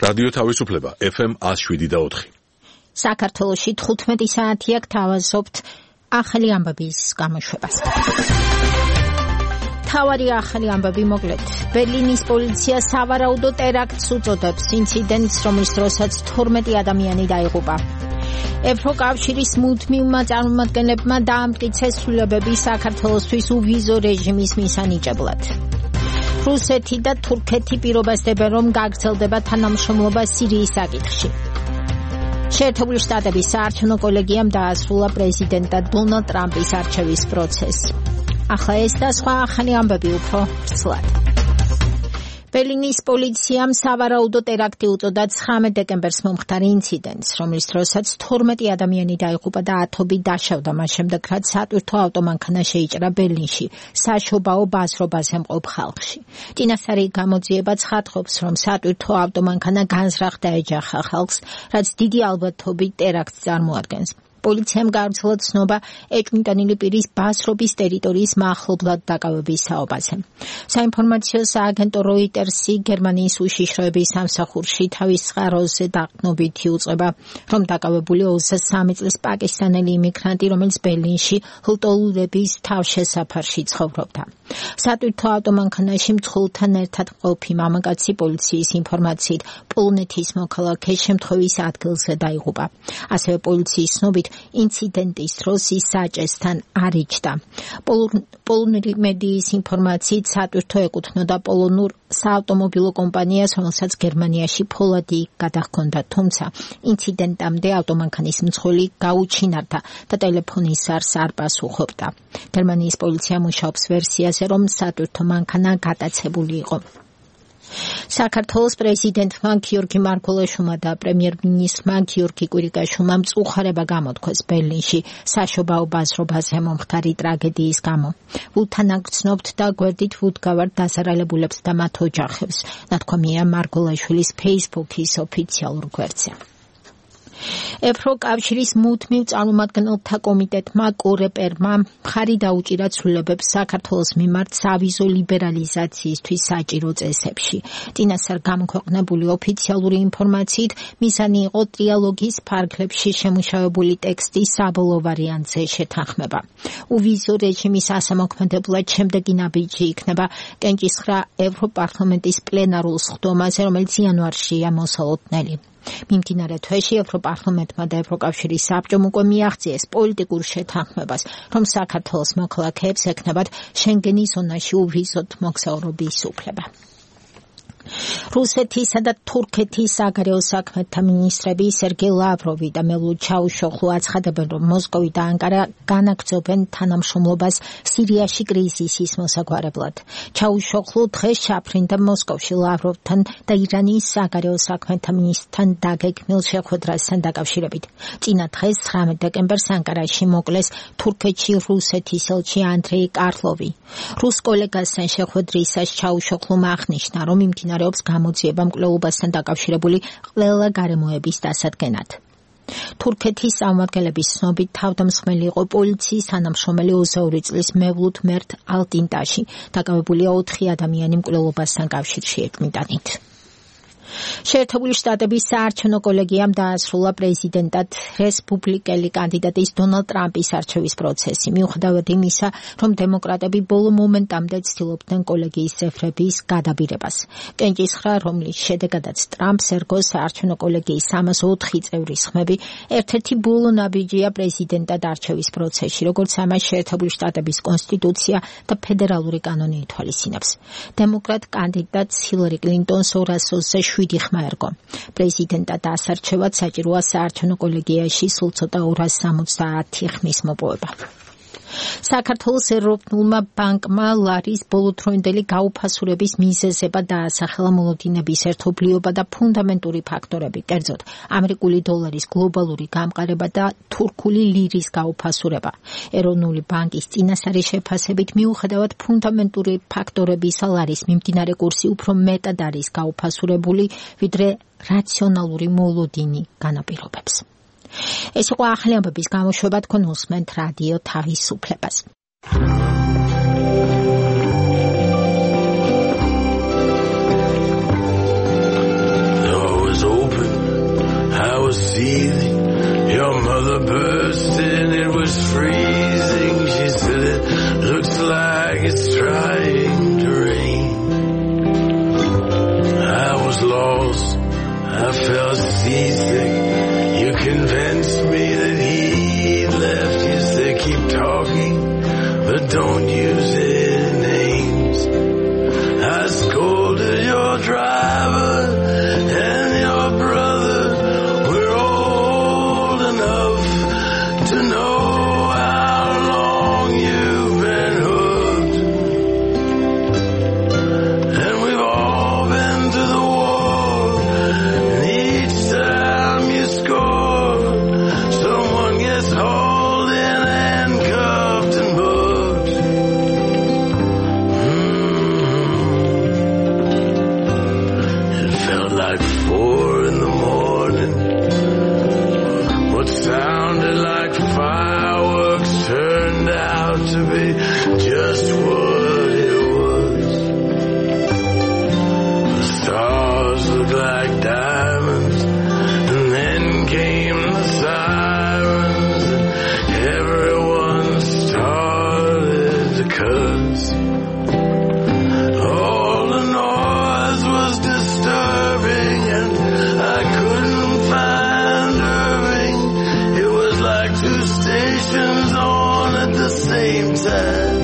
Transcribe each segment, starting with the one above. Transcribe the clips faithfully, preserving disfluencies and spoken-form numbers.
რადიო თავისუფლება ეფ ემ one oh seven და four. საქართველოში თხუთმეტი საათია გთავაზობთ ახალი ამბების გამოშვებას. თავარი ახალი ამბები მოკლედ. ბერლინის პოლიცია სავარაუდო ტერაქტს უწოდებს ინციდენტს, რომლის დროსაც თორმეტი ადამიანი დაიღუპა. ევროკავშირის მუდმივმა წარმომადგენლებმა დაამტკიცეს ცვლილებები საქართველოსთვის უვიზო რეჟიმის მისანიჭებლად. რუსეთი და თურქეთი პირობასდებენ, რომ გაგრძელდება თანამშრომლობა სირიის საკითხში. შეერთებული შტატების საარჩევნო კოლეგიამ დაასრულა პრეზიდენტად დონალდ ტრამპის არჩევის პროცესი. ახლა ეს და სხვა ახალი ამბები უფრო ვრცლად. ბერლინის პოლიციამ სავარაუდო ტერაქტი უწოდა ცხრამეტ დეკემბერს მომხდარი ინციდენტს, რომლის დროსაც თორმეტი ადამიანი დაიღუპა და ათობით დაშავდა მას შემდეგ, რაც სატვირთო ავტომანქანა შეიჭრა ბერლინში, საშობაო ბაზრობაზე მყოფ ხალხში. წინასწარი გამოძიება ცხადყოფს, რომ სატვირთო ავტომანქანა განზრახ დაეჯახა ხალხს, რაც დიდი ალბათობით ტერაქტს წარმოადგენს. პოლიციამ გააგრძელა ცნობა ეჭვმიტანილი პირის ბაზრობის ტერიტორიის მახლობლად დაკავების საუბარზე. საინფორმაციო სააგენტო როიტერსი გერმანიის უშიშროების სამსახურში თავის წყაროზე დაყრდნობით იუწყება, რომ დაკავებული ოცდასამი წლის პაკისტანელი იმიგრანტი, რომელიც ბერლინში ლტოლურების თავშესაფარში ცხოვრობდა. სატვირთო ავტომანქანაში მძღოლთან ერთად მყოფი მამაკაცი პოლიციის ინფორმაციით პოლონეთის მოქალაქე შემთხვევის ადგილზე დაიღუპა. ასევე პოლიციის ცნობით ინციდენტის დროს ის საჭესთან არ იჯდა. პოლონური მედიის ინფორმაციით სატვირთო ეკუთვნოდა პოლონურ საავტომობილო კომპანიას, რომელსაც გერმანიაში ფოლადი გადაჰქონდა, თუმცა ინციდენტამდე ავტომანქანის მძღველი გაუჩინარდა და ტელეფონის ზარს არ პასუხობდა. გერმანიის პოლიცია მუშაობს ვერსიაზე, რომ სატვირთო მანქანა გატაცებული იყო. საქართველოს პრეზიდენტმა გიორგი მარგველაშვილმა და პრემიერ-მინისტრმა გიორგი კვირიკაშვილმა მწუხარება გამოთქვეს ბერლინში საშობაო ბაზრობაზე მომხდარი ტრაგედიის გამო. უთანაგრძნობთ და გვერდით ვუდგავართ დაზარალებულებს და მათ ოჯახებს, ნათქვამია მარგველაშვილის ფეისბუქის ოფიციალურ გვერდზე. ევროკავშირის მუდმივ წარმომადგენელთა კომიტეტმა კორეპერმა მხარი დაუჭირა ცვლილებებს საქართველოს მიმართ სავიზო ლიბერალიზაციისთვის საჭირო წესებში. წინასწარ გამოქვეყნებული ოფიციალური ინფორმაციით მიზანი იყო ტრიალოგის ფარგლებში შემუშავებული ტექსტის საბოლოო ვარიანტზე შეთანხმება. უვიზო რეჟიმის ასამოქმედებლად შემდეგი ნაბიჯი იქნება კენჭისხრა ევროპარლამენტის პლენარულ სხდომაზე, რომელიც იანვარშია მოსალოდნელი. მიმდინარე თვეში ევროპარლამენტმა და ევროკავშირის საბჭომ უკვე მიაღწიეს პოლიტიკურ შეთანხმებას, რომ საქართველოს მოქალაქეებს ექნებათ შენგენის ზონაში უვიზოდ მოგზაურობის უფლება. რუსეთისა და თურქეთის საგარეო საქმეთა მინისტრები სერგეი ლავროვი და მევლუდ ჩაუშოხლუ აცხადებენ, რომ მოსკოვი და ანკარა განაგრძობენ თანამშრომლობას სირიაში კრიზისის მოსაგვარებლად. ჩაუშოხლუ დღეს ჩაფრინდა მოსკოვში ლავროვთან და ირანის საგარეო საქმეთა მინისტრთან დაგეგმილ შეხვედრასთან დაკავშირებით. წინა დღეს ცხრამეტ დეკემბერს ანკარაში მოკლეს თურქეთში რუსეთის ელჩი ანდრეი კარლოვი. რუს კოლეგასთან შეხვედრისას ჩაუშოხლუმ აღნიშნა, რომ იმდინარე გამოძიება მკვლელობასთან დაკავშირებული ყველა გარემოების დასადგენად. თურქეთის წარმომადგენლების ცნობით თავდამსხმელი იყო პოლიციის თანამშრომელი ოცდაორი წლის მევლუდ მერთ ალტინტაში, დაკავებულია ოთხი ადამიანი მკვლელობასთან კავშირში ეჭვმიტანით. შეერთებული შტატების საარჩევნო კოლეგიამ დაასრულა პრეზიდენტად რესპუბლიკელი კანდიდატის დონალდ ტრამპის არჩევის პროცესი. მიუხედავად იმისა, რომ დემოკრატები ბოლო მომენტამდე ცდილობდნენ კოლეგიის წევრების გადაბირებას. კენჭისხრა, რომლის შედეგადაც ტრამპს ერგო საარჩევნო კოლეგიის სამას ოთხი წევრის ხმები, ერთ-ერთი ბოლო ნაბიჯია პრეზიდენტად არჩევის პროცესში, როგორც ამას შეერთებული შტატების კონსტიტუცია და ფედერალური კანონი ითვალისწინებს. დემოკრატ კანდიდატს ჰილარი კლინტონს ორას ოცდაშვიდი ხმა ერგო. პრეზიდენტად ასარჩევად საჭიროა საარჩევნო კოლეგიაში სულ ცოტა ორას სამოცდაათი ხმის მოპოვება. საქართველოს ეროვნულმა ბანკმა ლარის ბოლოდროინდელი გაუფასურების მიზეზება დაასახელა მოლოდინების ერთობლიობა და ფუნდამენტური ფაქტორები, კერძოდ ამერიკული დოლარის გლობალური გამყარება და თურქული ლირის გაუფასურება. ეროვნული ბანკის წინასწარი შეფასებით, მიუხედავად ფუნდამენტური ფაქტორებისა, ლარის მიმდინარე კურსი უფრო მეტად არის გაუფასურებული, ვიდრე რაციონალური მოლოდინი განაპირობებს. ეს იყო ახალი ამბების გამოშვება, თქვენ უსმენთ რადიო თავისუფლებას. but don't use any names. I scolded your driver and your brother. We're old enough to know how long you've been hooked. And we've all been to the war, and each time you score, someone gets hauled in and cuffed and booked. Mm-hmm. It felt like four in the morning. What sounded like fireworks turned out to be just what it was. The stars looked like diamonds, and then came the sirens, and everyone started to cuss. All the noise was disturbing, and I couldn't find Irving. It was like two stations on at the same time.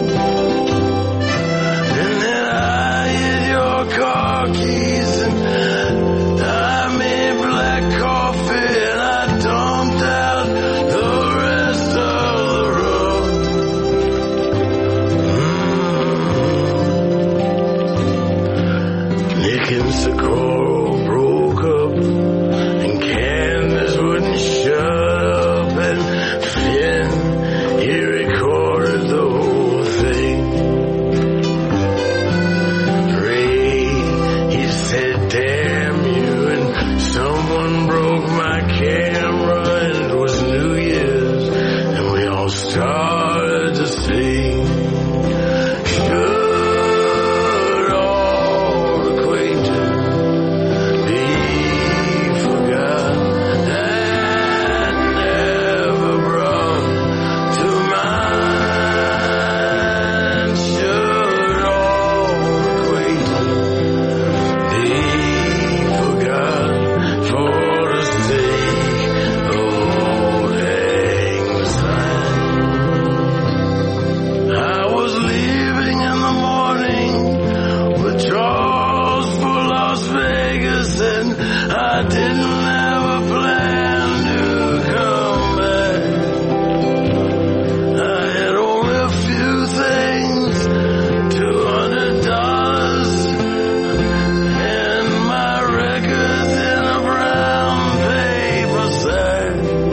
And then I hit your car keys, and I made black coffee, and I dumped out the rest of the rum. Mm. Nick and Socorro broke up, and Candace wouldn't shut up, and Finn, he recorded the whole thing. Ray, he said, damn you, and someone broke my camera, and it was New Year's, and we all started to sing. Should all acquaintance be forgot and never brought to mind? Should all acquaintance be forgot for the sake of old lang syne? I was leaving in the morning with Charles for Las Vegas, and I didn't have a plan to come back. I had only a few things, two hundred dollars, and my records in a brown paper sack.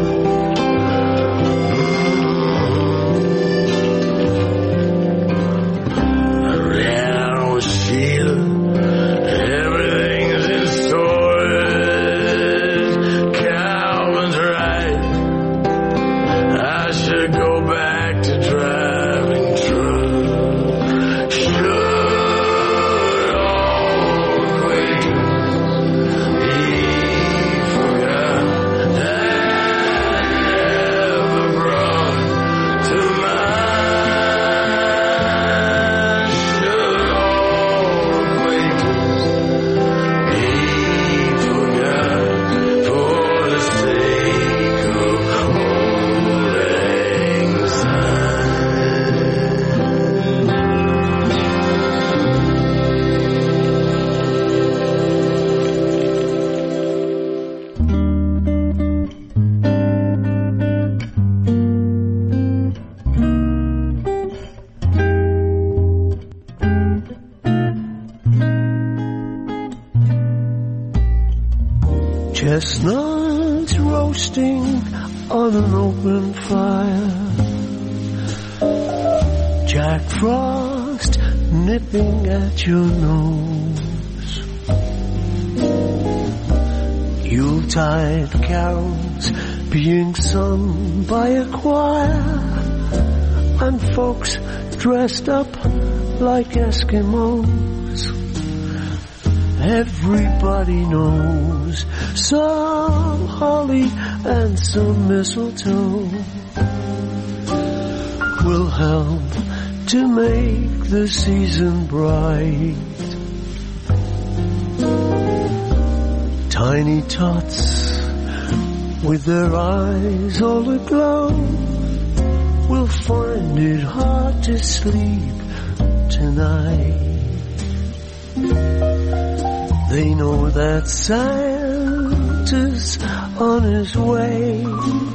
I ran out with Sheila. Everything's in storage. Calvin's right. I should go back to driving truck. Should all acquaintance be forgot and never brought to mind? Should all acquaintance be forgot for the sake of old lang syne? Chestnuts roasting on an open fire, Jack Frost nipping at your nose, Yuletide carols being sung by a choir, and folks dressed up like Eskimos. Everybody knows some holly and some mistletoe will help to make the season bright. Tiny tots with their eyes all aglow will find it hard to sleep tonight. They know that Santa's on his way.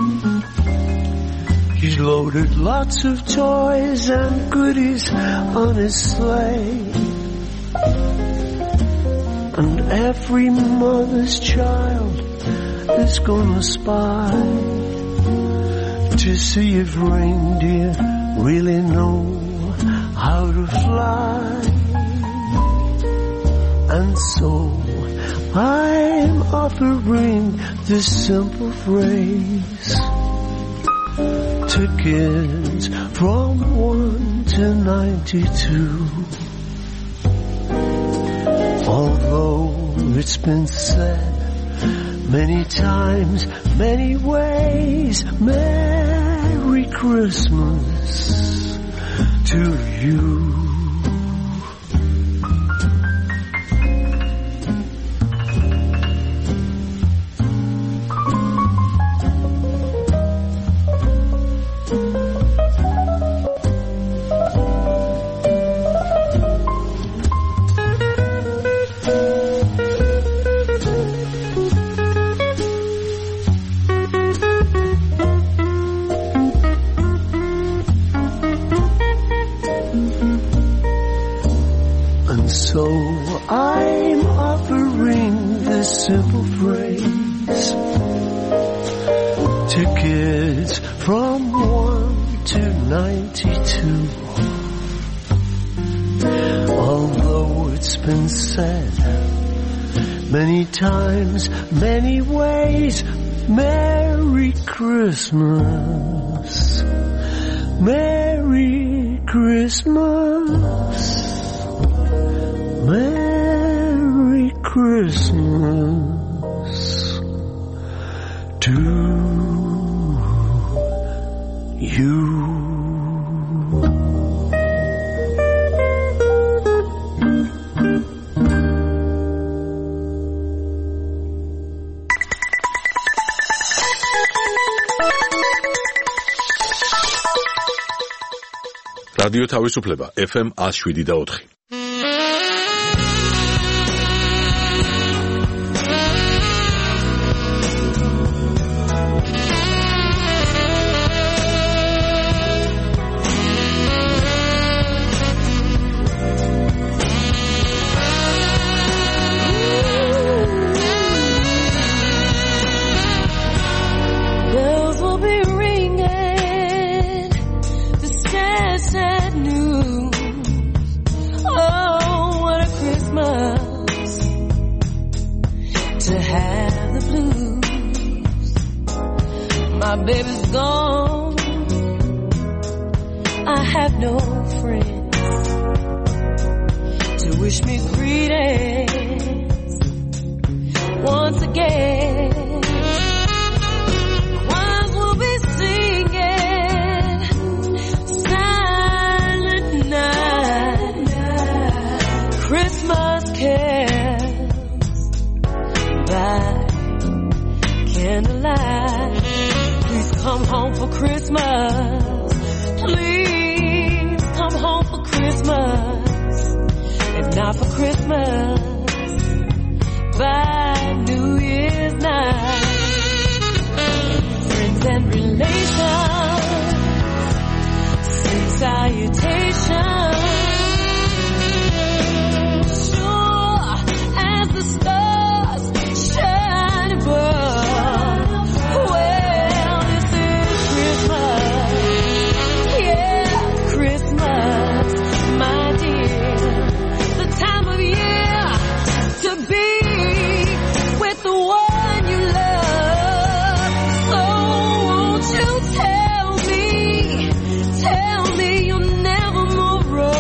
He's loaded lots of toys and goodies on his sleigh. And every mother's child is gonna spy to see if reindeer really know how to fly. And so I'm offering this simple phrase to kids from one to ninety-two. Although it's been said many times, many ways, Merry Christmas to you. So I'm offering this simple phrase to kids from one to ninety-two. Although it's been said many times, many ways, Merry Christmas, Merry Christmas, Merry Christmas to you. რადიო თავისუფლება ეფ ემ one oh seven და four. My baby's gone, I have no friends to wish me greetings once again. Choirs will be singing Silent Night, Christmas carols by candlelight. Come home for Christmas, please come home for Christmas. If not for Christmas, by New Year's night. Friends and relations send salutations, sure as the stars shine above. Tell me you'll never move.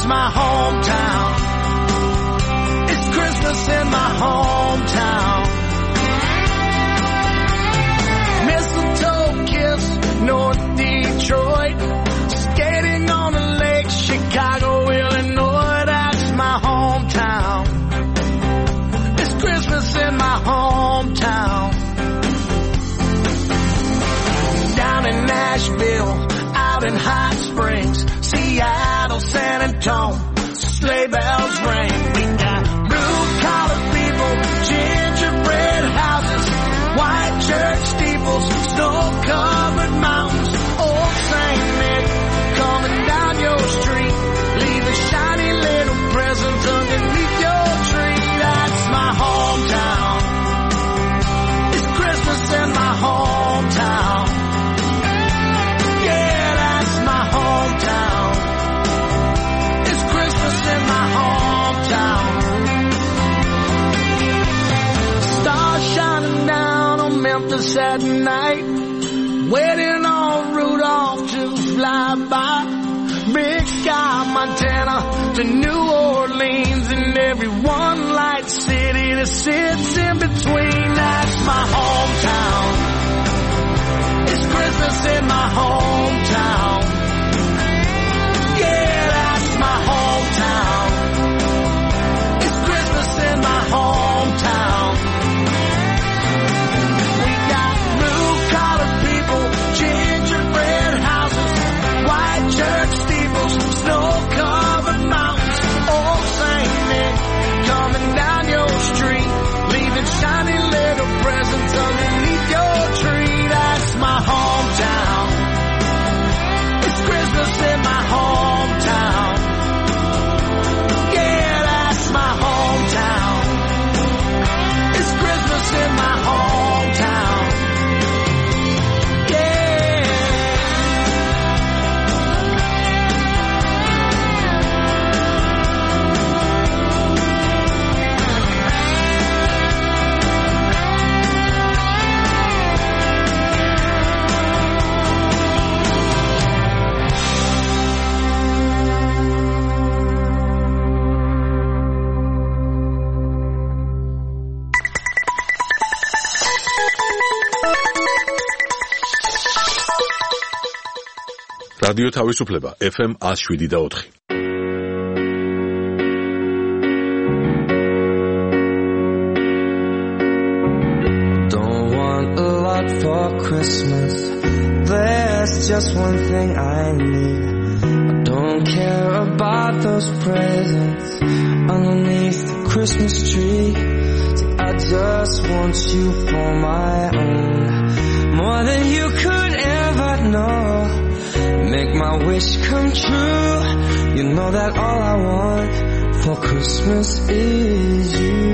my hometown. It's Christmas in my hometown. Mistletoe kiss, North Detroit. Skating on the lake, Chicago, Illinois. That's my hometown. It's Christmas in my hometown. Down in Nashville, out in Hot Springs, Seattle, San Antonio, sleigh bells ring. We got blue-collar people, gingerbread houses, white church steeples, snow-covered mountains. Old Saint Nick coming down your street, leaving shiny little presents underneath your tree. That's my hometown. It's Christmas in my hometown. Yeah, that's my hometown. It's Christmas in my hometown. Stars shining down on Memphis at night, waiting on Rudolph to fly by. Big Sky, Montana to New Orleans, and every one light city that sits in between. That's my hometown. It's Christmas in my hometown. Yeah, that's my hometown. It's Christmas in my hometown. We got blue-collar people, gingerbread houses, white church steeples, snow-covered mountains. Old Saint Nick coming down your street, leaving shiny little presents underneath your tree. That's my hometown. It's Christmas in my hometown. Yeah, that's my hometown. It's Christmas in my hometown. Yeah. რადიო თავისუფლება ეფ ემ one oh seven და four. Don't want a lot for Christmas. There's just one thing I need. I don't care about those presents underneath the Christmas tree. See, I just want you for my own, more than you could ever know. Make my wish come true. You know that all I want for Christmas is you.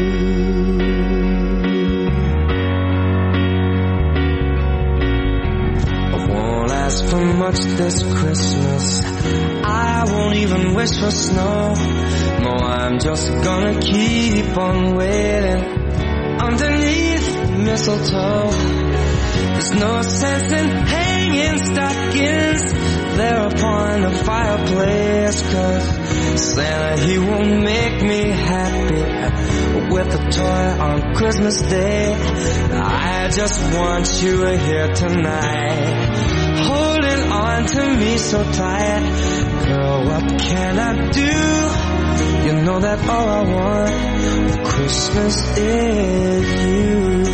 I won't ask for much this Christmas. I won't even wish for snow. No, I'm just gonna keep on waiting underneath mistletoe. There's no sense in hanging stockings there upon the fireplace, 'cause Santa, he won't make me happy with a toy on Christmas Day. I just want you here tonight, holding on to me so tight. Girl, what can I do? You know that all I want for Christmas is you.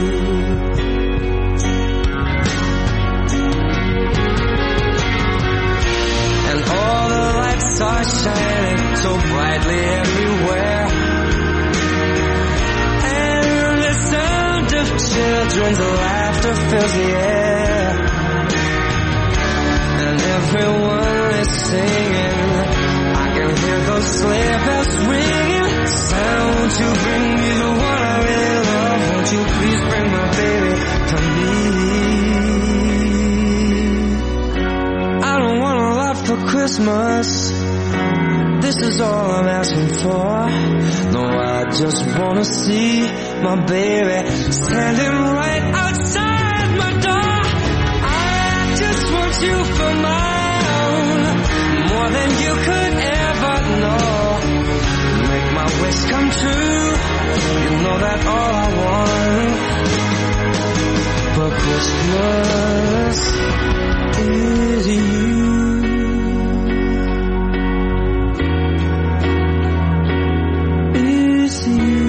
Are shining so brightly everywhere, and the sound of children's laughter fills the air, and everyone is singing. I can hear those sleigh bells ringing. Santa, won't you bring me the one I really love? Won't you please bring my baby to me? I don't want a lot for Christmas. This is all I'm asking for. No, I just wanna see my baby standing right outside my door. I just want you for my own, more than you could ever wish come true. You know that all I want for Christmas is you. Is you.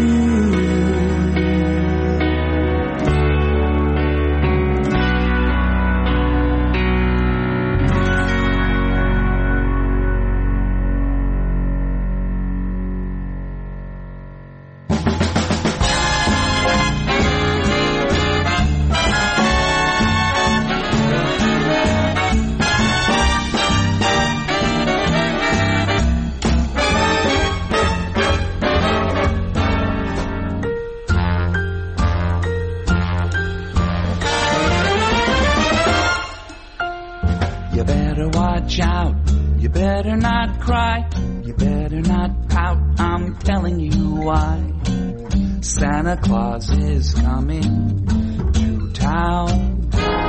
Santa Claus is coming to town.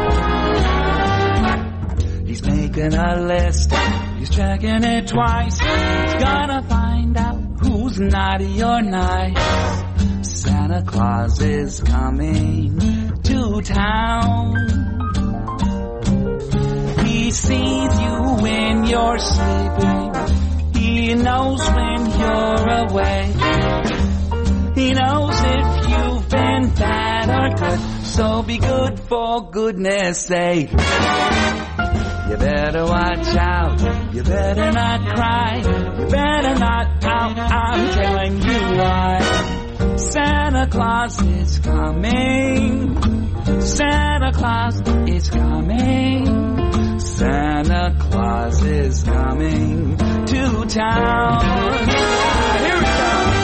He's making a list, he's checking it twice. He's gonna find out who's naughty or nice. Santa Claus is coming to town. He sees you when you're sleeping. He knows when you're away. He knows if you've been bad or good, so be good for goodness sake. You better watch out, you better not cry, you better not pout, I'm telling you why. Santa Claus is coming, Santa Claus is coming, Santa Claus is coming to town. Ah, here we go.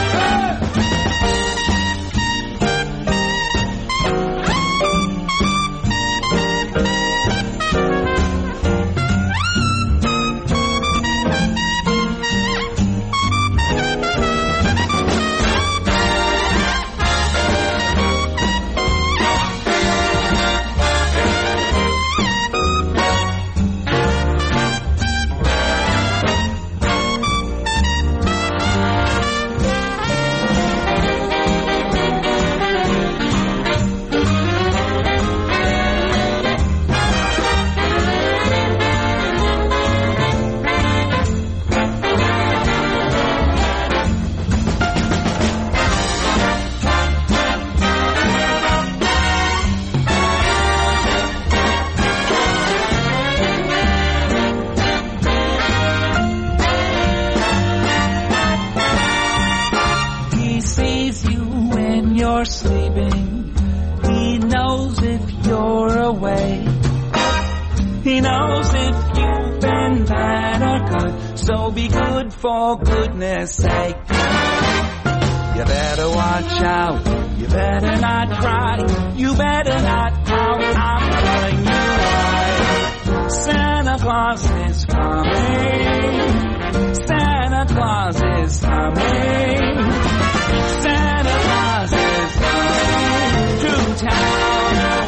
For goodness sake, you better watch out, you better not cry, you better not pout, I'm telling you why. Santa Claus is coming, Santa Claus is coming, Santa Claus is coming to town.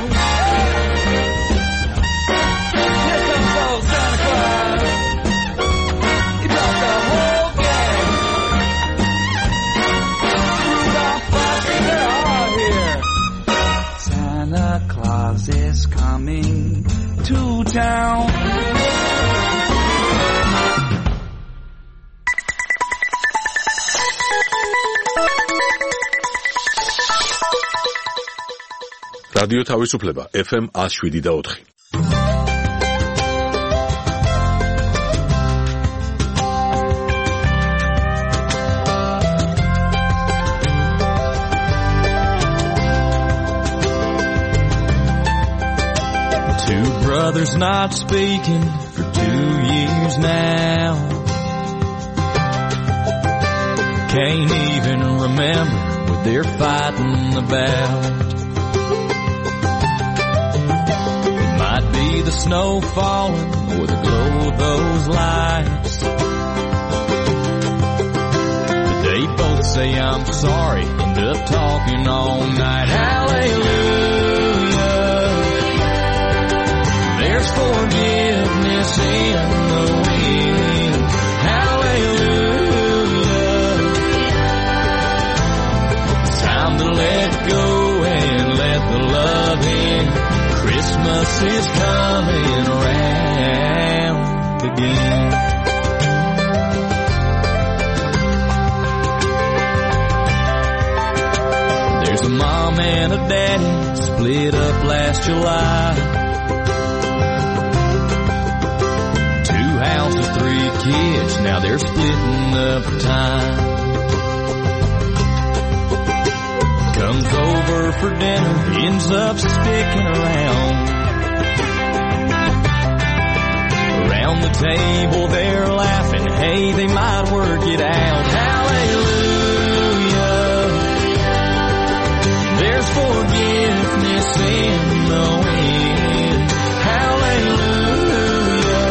Here comes old Santa Claus. Santa Claus is coming to town. რადიო თავისუფლება F M one oh seven point four. Brothers not speaking for two years now. Can't even remember what they're fighting about. It might be the snow falling or the glow of those lights. But they both say I'm sorry, end up talking all night. Hallelujah. There's forgiveness in the wind. Hallelujah. is coming around again. There's a mom and a daddy split up last July. Two houses, three kids, now they're splitting up time. Comes over for dinner, ends up sticking around. Around the table they're laughing, hey, they might work it out. Hallelujah, there's forgiveness in the wind. Hallelujah,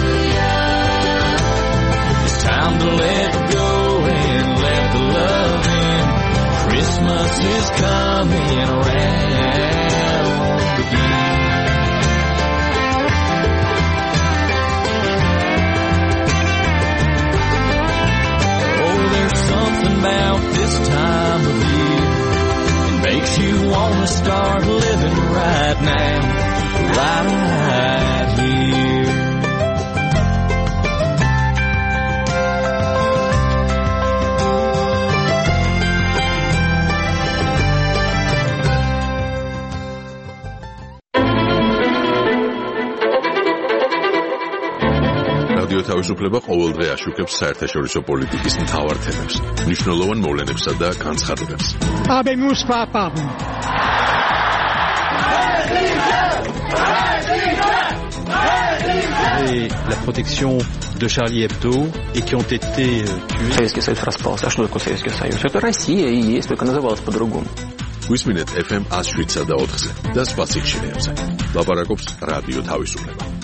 it's time to let go and let the love in. Christmas is coming around again. Oh, there's something about this time of year that makes you want to start living right now, right here. რადიო თავისუფლება ყოველდღე აშუქებს საერთაშორისო პოლიტიკის მთავარ თემებს, მნიშვნელოვან მოვლენებსა და განცხადებებს. Habemus papam. Et la protection de Charlie Hebdo et qui ont été tués. Советский Союз распался. А что такое Советский Союз? Это Россия и есть, только называлась по-другому. Висმინეთ эф ემ one oh seven და ოთხზე და სხვა სიხშირეებზე. ლაპარაკობს რადიო თავისუფლება.